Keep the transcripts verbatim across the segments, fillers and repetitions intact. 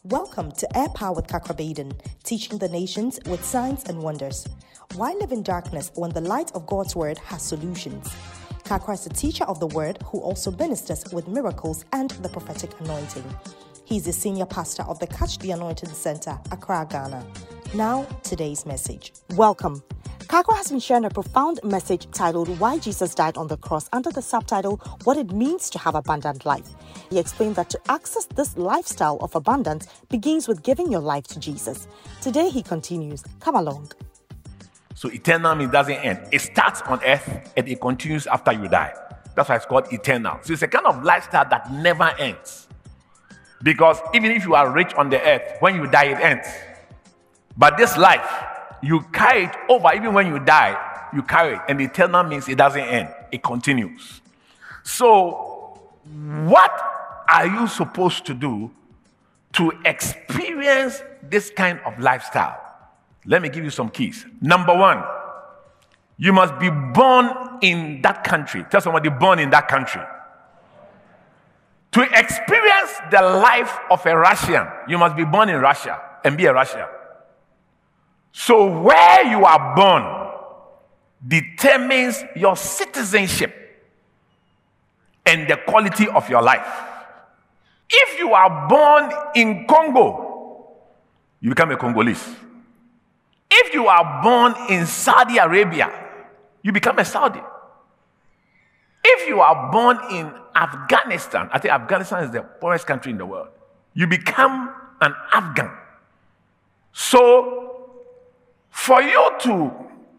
Welcome to Air Power with Kakra Baden, teaching the nations with signs and wonders. Why live in darkness when the light of God's word has solutions? Kakra is a teacher of the word who also ministers with miracles and the prophetic anointing. He is the senior pastor of the Catch the Anointing Center, Accra, Ghana. Now, today's message. Welcome. Kakra has been sharing a profound message titled Why Jesus Died on the Cross under the subtitle What It Means to Have Abundant Life. He explained that to access this lifestyle of abundance begins with giving your life to Jesus. Today he continues. Come along. So eternal means doesn't end. It starts on earth and it continues after you die. That's why it's called eternal. So it's a kind of lifestyle that never ends. Because even if you are rich on the earth, when you die it ends. But this life, you carry it over. Even when you die, you carry it. And eternal means it doesn't end. It continues. So what are you supposed to do to experience this kind of lifestyle? Let me give you some keys. Number one, you must be born in that country. Tell somebody, born in that country. To experience the life of a Russian, you must be born in Russia and be a Russian. So where you are born determines your citizenship and the quality of your life. If you are born in Congo, you become a Congolese. If you are born in Saudi Arabia, you become a Saudi. If you are born in Afghanistan, I think Afghanistan is the poorest country in the world, you become an Afghan. So for you to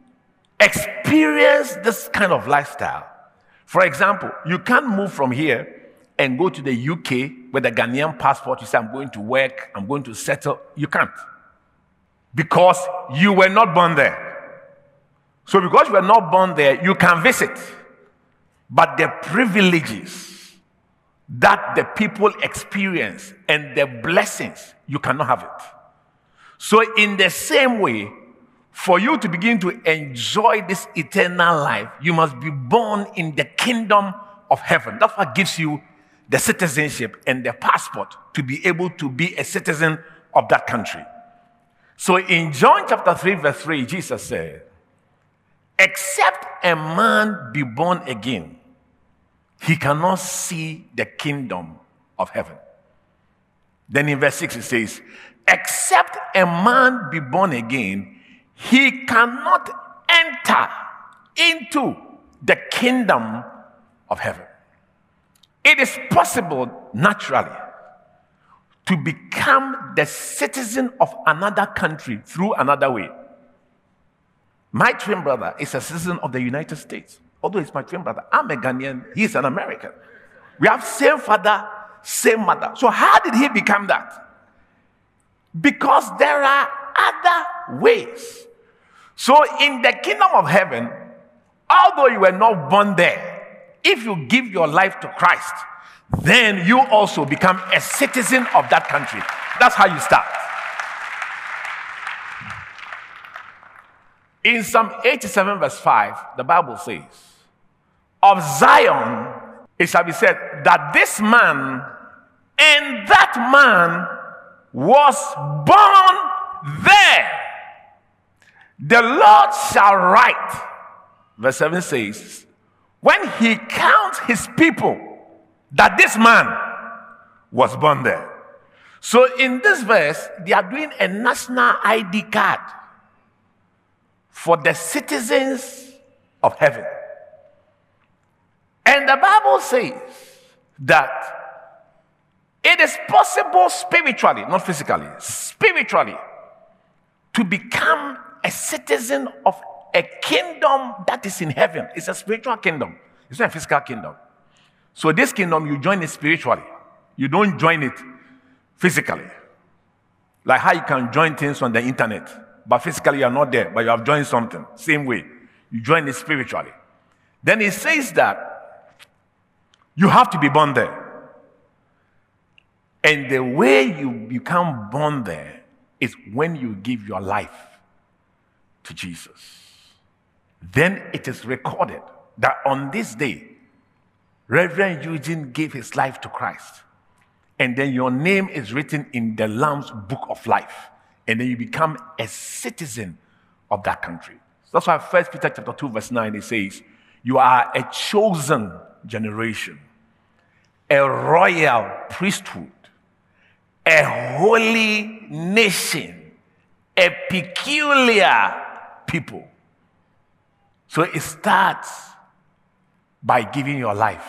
experience this kind of lifestyle, for example, you can't move from here and go to the U K with a Ghanaian passport. You say, I'm going to work, I'm going to settle. You can't. Because you were not born there. So because you were not born there, you can visit. But the privileges that the people experience and the blessings, you cannot have it. So in the same way, for you to begin to enjoy this eternal life, you must be born in the kingdom of heaven. That's what gives you the citizenship and the passport to be able to be a citizen of that country. So in John chapter three, verse three, Jesus said, except a man be born again, he cannot see the kingdom of heaven. Then in verse six it says, except a man be born again, he cannot enter into the kingdom of heaven. It is possible naturally to become the citizen of another country through another way. My twin brother is a citizen of the United States. Although he's my twin brother, I'm a Ghanaian, he's an American. We have same father, same mother. So how did he become that? Because there are other ways. So in the kingdom of heaven, although you were not born there, if you give your life to Christ, then you also become a citizen of that country. That's how you start. In Psalm eighty-seven verse five, the Bible says, of Zion it shall be said that this man and that man was born there. The Lord shall write, verse seven says, when he counts his people, that this man was born there. So in this verse, they are doing a national I D card for the citizens of heaven. And the Bible says that it is possible spiritually, not physically, spiritually, to become a citizen of a kingdom that is in heaven. It's a spiritual kingdom. It's not a physical kingdom. So this kingdom, you join it spiritually. You don't join it physically. Like how you can join things on the internet, but physically you are not there, but you have joined something. Same way. You join it spiritually. Then it says that you have to be born there. And the way you become born there is when you give your life to Jesus. Then it is recorded that on this day, Reverend Eugene gave his life to Christ. and then your name is written in the Lamb's book of life, and then you become a citizen of that country. So that's why First Peter chapter two, verse nine, it says, you are a chosen generation, a royal priesthood, a holy nation, a peculiar people. So it starts by giving your life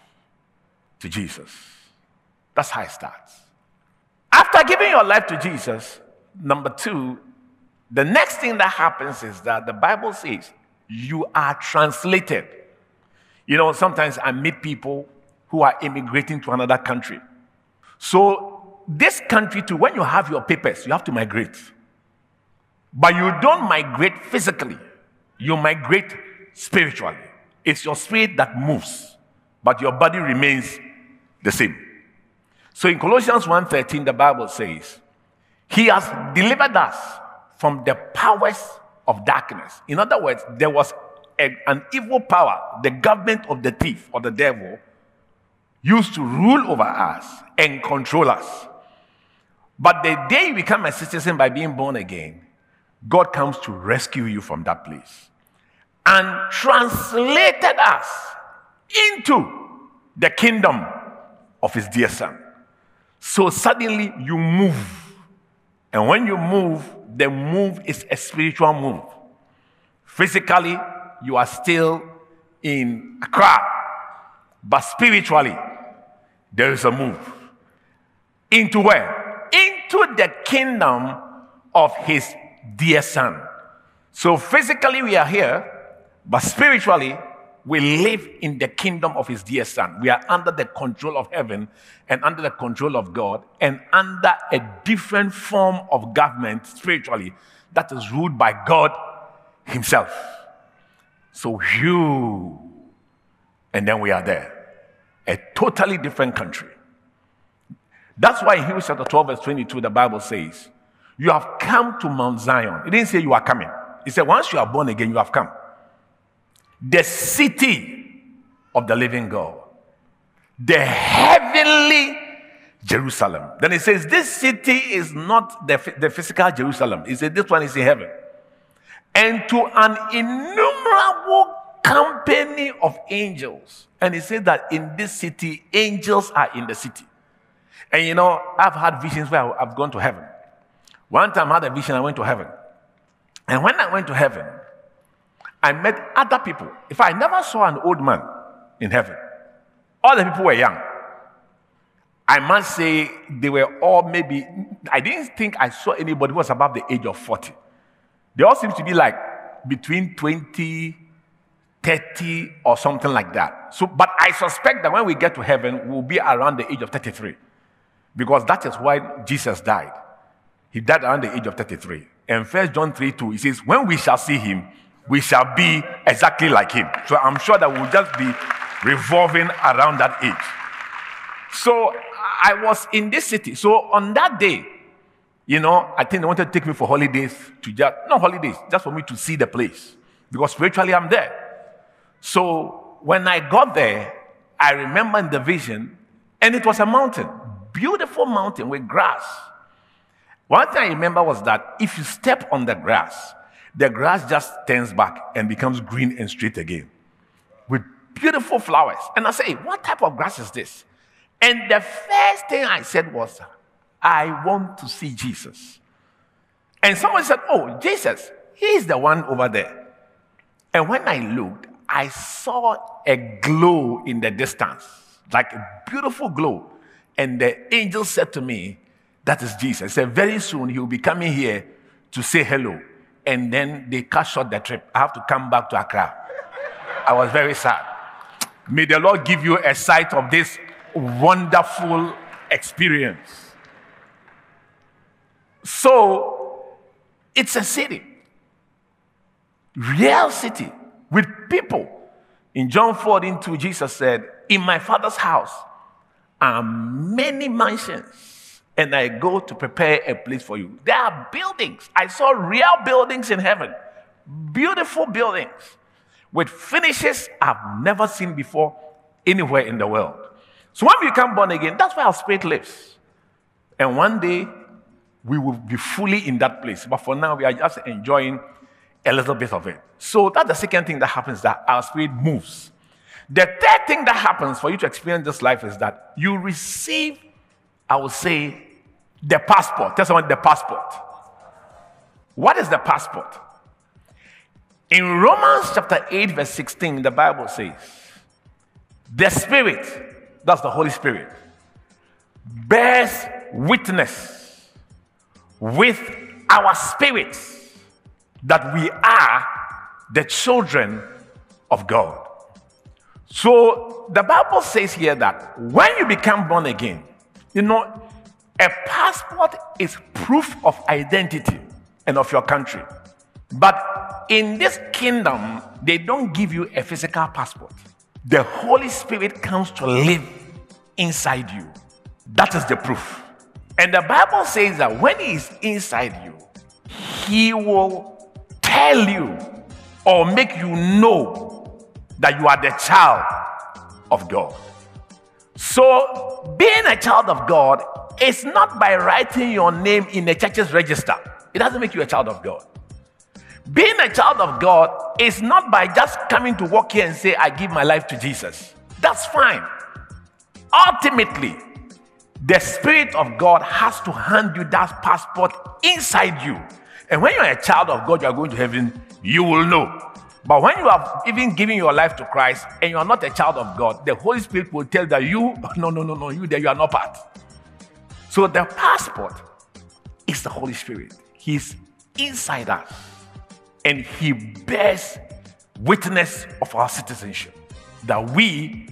to Jesus. That's how it starts. After giving your life to Jesus, number two, the next thing that happens is that the Bible says you are translated. You know, sometimes I meet people who are immigrating to another country. So this country too, when you have your papers, you have to migrate. But you don't migrate physically. You migrate spiritually. It's your spirit that moves, but your body remains the same. So in Colossians one thirteen, the Bible says, he has delivered us from the powers of darkness. In other words, there was a, an evil power, the government of the thief or the devil, used to rule over us and control us. But the day you become a citizen by being born again, God comes to rescue you from that place and translated us into the kingdom of his dear son. So suddenly you move. And when you move, the move is a spiritual move. Physically, you are still in Accra. But spiritually, there is a move. Into where? Into the kingdom of his dear son. So physically we are here, but spiritually we live in the kingdom of his dear son. We are under the control of heaven and under the control of God and under a different form of government spiritually that is ruled by God himself. So you, and then we are there. A totally different country. That's why in Hebrews chapter twelve verse twenty-two the Bible says, you have come to Mount Zion. It didn't say you are coming. It said once you are born again, you have come. The city of the living God. The heavenly Jerusalem. Then it says this city is not the, the physical Jerusalem. It says this one is in heaven. And to an innumerable company of angels. And it says that in this city, angels are in the city. And you know, I've had visions where I've gone to heaven. One time I had a vision, I went to heaven. And when I went to heaven, I met other people. If I never saw an old man in heaven, all the people were young. I must say they were all maybe, I didn't think I saw anybody who was above the age of forty. They all seem to be like between twenty, thirty or something like that. So, but I suspect that when we get to heaven, we'll be around the age of thirty-three. Because that is why Jesus died. He died around the age of thirty-three. And First John three two, he says, when we shall see him, we shall be exactly like him. So I'm sure that we'll just be revolving around that age. So I was in this city. So on that day, you know, I think they wanted to take me for holidays to just, not holidays, just for me to see the place. Because spiritually I'm there. So when I got there, I remember in the vision, and it was a mountain, beautiful mountain with grass. One thing I remember was that if you step on the grass, the grass just turns back and becomes green and straight again with beautiful flowers. And I say, what type of grass is this? And the first thing I said was, I want to see Jesus. And someone said, oh, Jesus, he's the one over there. And when I looked, I saw a glow in the distance, like a beautiful glow. And the angel said to me, that is Jesus. He said, very soon he will be coming here to say hello. And then they cut short the trip. I have to come back to Accra. I was very sad. May the Lord give you a sight of this wonderful experience. So, it's a city. Real city with people. In John fourteen two, Jesus said, in my Father's house are many mansions, and I go to prepare a place for you. There are buildings. I saw real buildings in heaven. Beautiful buildings with finishes I've never seen before anywhere in the world. So when we become born again, that's where our spirit lives. And one day, we will be fully in that place. But for now, we are just enjoying a little bit of it. So that's the second thing that happens, that our spirit moves. The third thing that happens for you to experience this life is that you receive, I would say, the passport. Tell someone the passport. What is the passport? In Romans chapter eight, verse sixteen, the Bible says, the Spirit, that's the Holy Spirit, bears witness with our spirits that we are the children of God. So the Bible says here that when you become born again, you know, a passport is proof of identity and of your country. But in this kingdom, they don't give you a physical passport. The Holy Spirit comes to live inside you. That is the proof. And the Bible says that when He is inside you, He will tell you or make you know that you are the child of God. So being a child of God is not by writing your name in the church's register. It doesn't make you a child of God. Being a child of God is not by just coming to walk here and say, I give my life to Jesus. That's fine. Ultimately, the Spirit of God has to hand you that passport inside you. And when you're a child of God, you are going to heaven, you will know. But when you have even given your life to Christ and you are not a child of God, the Holy Spirit will tell that you, no, no, no, no, you there, you are not part. So the passport is the Holy Spirit. He's inside us. And He bears witness of our citizenship, that we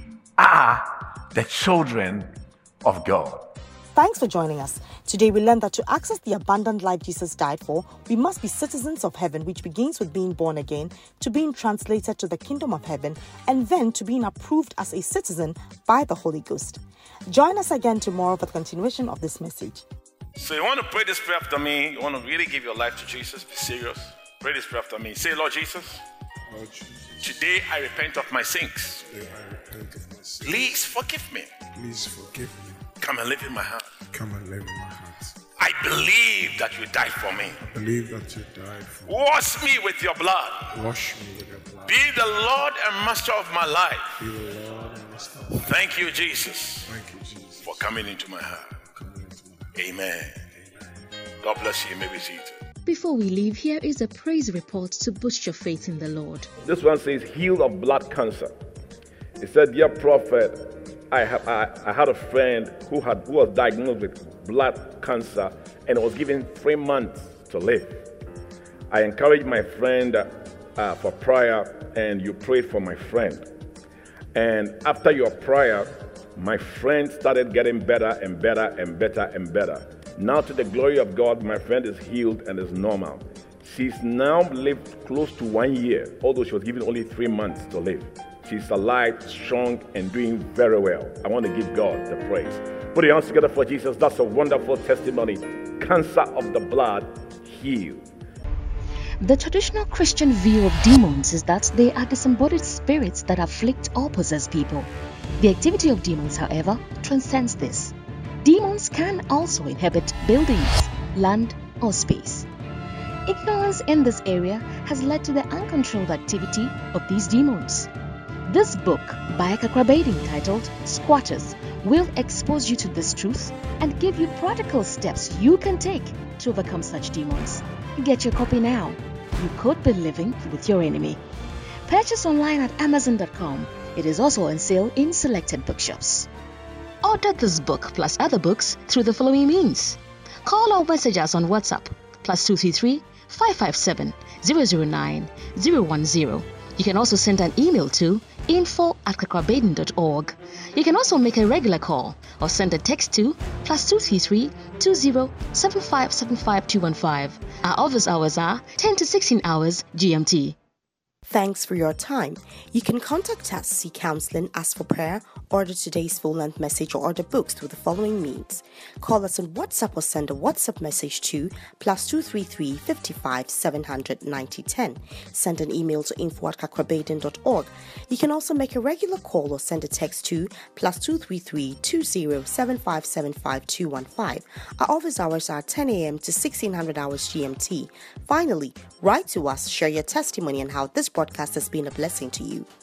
are the children of God. Thanks for joining us. Today we learned that to access the abundant life Jesus died for, we must be citizens of heaven, which begins with being born again, to being translated to the kingdom of heaven, and then to being approved as a citizen by the Holy Ghost. Join us again tomorrow for the continuation of this message. So you want to pray this prayer after me? You want to really give your life to Jesus? Be serious. Pray this prayer after me. Say, Lord Jesus, Lord Jesus, today I repent of my sins. today I repent of my sins. Please forgive me. Please forgive me. Come and live in my heart. Come and live in my heart. I believe that you died for me. I believe that you died for me. Wash me with your blood. Wash me with your blood. Be the Lord and Master of my life. Be the Lord and Master. Thank you, Jesus, Thank you, Jesus, for coming into my heart. coming into my heart. Amen. Amen. God bless you. You may be seated. Before we leave, here is a praise report to boost your faith in the Lord. This one says, healed of blood cancer. It said, dear prophet, I, have, I, I had a friend who, had, who was diagnosed with blood cancer and was given three months to live. I encouraged my friend uh, for prayer, and you prayed for my friend. And after your prayer, my friend started getting better and better and better and better. Now, to the glory of God, my friend is healed and is normal. She's now lived close to one year, although she was given only three months to live. She's alive, strong, and doing very well. I want to give God the praise. Put your hands together for Jesus. That's a wonderful testimony. Cancer of the blood healed. The traditional Christian view of demons is that they are disembodied spirits that afflict or possess people. The activity of demons, however, transcends this. Demons can also inhabit buildings, land, or space. Ignorance in this area has led to the uncontrolled activity of these demons. This book by Kakra Badin titled Squatters will expose you to this truth and give you practical steps you can take to overcome such demons. Get your copy now. You could be living with your enemy. Purchase online at amazon dot com. It is also on sale in selected bookshops. Order this book plus other books through the following means. Call or message us on WhatsApp plus two three three, five five seven, zero zero nine, zero one zero. You can also send an email to info at kakra badin dot org. You can also make a regular call or send a text to plus two three three, two zero, seven five seven five two one five. Our office hours are ten to sixteen hours G M T. Thanks for your time. You can contact us, seek counseling, ask for prayer, order today's full-length message, or order books through the following means. Call us on WhatsApp or send a WhatsApp message to plus two three three, five five, seven hundred, ninety ten. Send an email to info at kakrabaden dot org. You can also make a regular call or send a text to plus two three three, two zero, seven five seven five two one five. Our office hours are ten a.m. to sixteen hundred hours G M T. Finally, write to us, share your testimony and how this broadcast has been a blessing to you.